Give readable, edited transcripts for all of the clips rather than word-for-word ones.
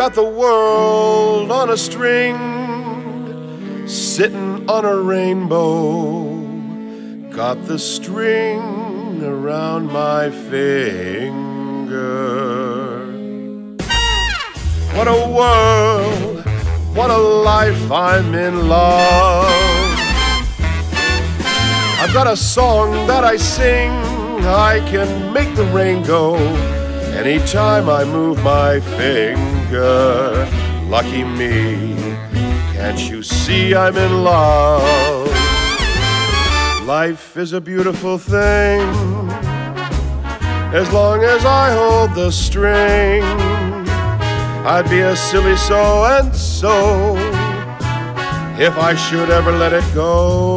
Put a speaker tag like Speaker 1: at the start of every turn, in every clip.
Speaker 1: got the world on a string, sitting on a rainbow. Got the string around my finger. What a world, what a life, I'm in love. I've got a song that I sing, I can make the rain go anytime I move my finger. Lucky me, can't you see I'm in love? Life is a beautiful thing, as long as I hold the string. I'd be a silly so-and-so if I should ever let it go.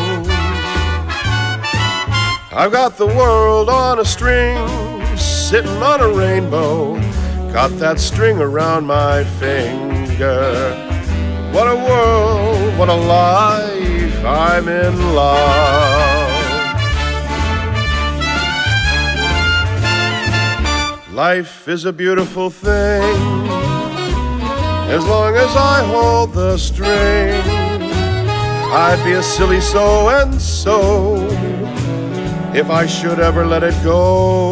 Speaker 1: I've got the world on a string, sitting on a rainbow. Got that string around my finger. What a world, what a life, I'm in love. Life is a beautiful thing, as long as I hold the string. I'd be a silly so-and-so if I should ever let it go.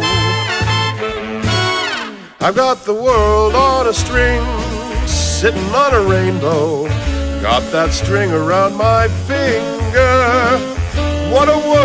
Speaker 1: I've got the world on a string, sitting on a rainbow. Got that string around my finger. What a